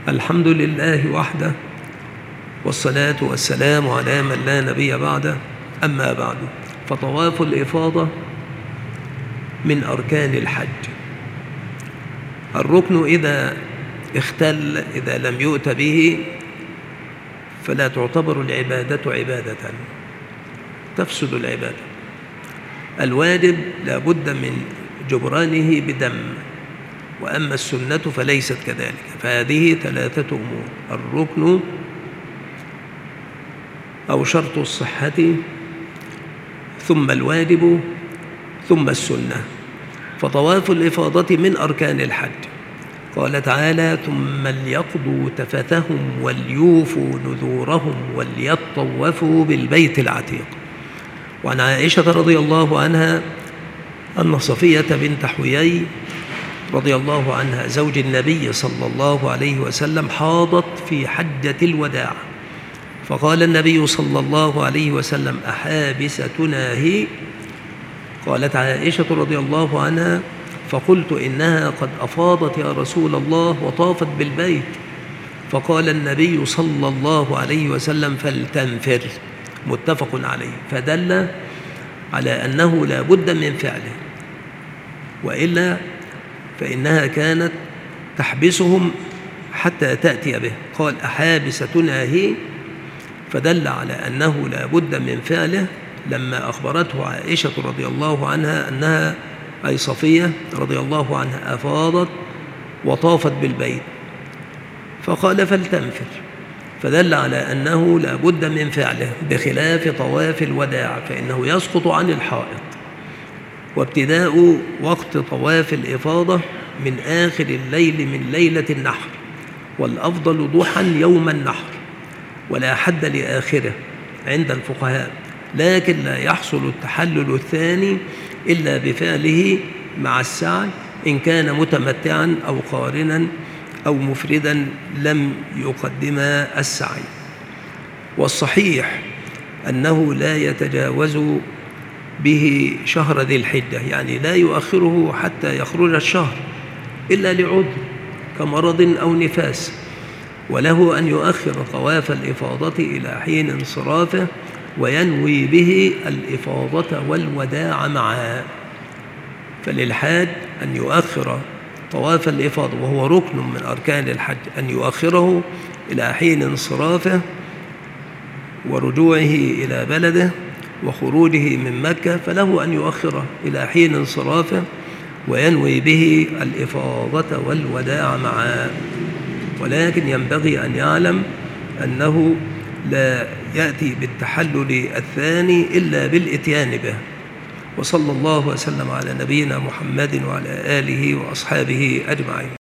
الحمد لله وحده، والصلاة والسلام على من لا نبي بعده. أما بعد، فطواف الإفاضة من أركان الحج. الركن إذا اختل، إذا لم يؤت به، فلا تعتبر العبادة عبادة، تفسد العبادة. الواجب لا بد من جبرانه بدم، وأما السنة فليست كذلك. فهذه ثلاثة أمور: الركن أو شرط الصحة، ثم الواجب، ثم السنة. فطواف الإفاضة من أركان الحج. قال تعالى: ثم ليقضوا تفثهم وليوفوا نذورهم وليطوفوا بالبيت العتيق. وعن عائشة رضي الله عنها أن صفية بنت حيي رضي الله عنها زوج النبي صلى الله عليه وسلم حاضت في حجة الوداع، فقال النبي صلى الله عليه وسلم: أحابستنا هي؟ قالت عائشة رضي الله عنها: فقلت: إنها قد أفاضت يا رسول الله وطافت بالبيت. فقال النبي صلى الله عليه وسلم: فلتنفر. متفق عليه. فدل على أنه لا بد من فعله، وإلا فإنها كانت تحبسهم حتى تأتي به. قال: أحابستنا هي؟ فدل على أنه لا بد من فعله، لما أخبرته عائشة رضي الله عنها أنها، أي صفية رضي الله عنها، أفاضت وطافت بالبيت، فقال: فلتنفر. فدل على أنه لا بد من فعله، بخلاف طواف الوداع فإنه يسقط عن الحائط. وابتداء وقت طواف الإفاضة من آخر الليل من ليلة النحر، والأفضل ضحى يوم النحر، ولا حد لآخره عند الفقهاء. لكن لا يحصل التحلل الثاني إلا بفعله مع السعي، إن كان متمتعا أو قارنا أو مفردا لم يقدما السعي. والصحيح أنه لا يتجاوز به شهر ذي الحجة، يعني لا يؤخره حتى يخرج الشهر إلا لعذر كمرض أو نفاس، وله أن يؤخر طواف الإفاضة إلى حين انصرافه وينوي به الإفاضة والوداع معا. فللحاج أن يؤخر طواف الإفاضة، وهو ركن من أركان الحج، أن يؤخره إلى حين انصرافه ورجوعه إلى بلده وخروجه من مكة، فله أن يؤخره إلى حين انصرافه وينوي به الإفاضة والوداع معا. ولكن ينبغي أن يعلم أنه لا يأتي بالتحلل الثاني إلا بالإتيان به. وصلى الله وسلم على نبينا محمد وعلى آله وأصحابه أجمعين.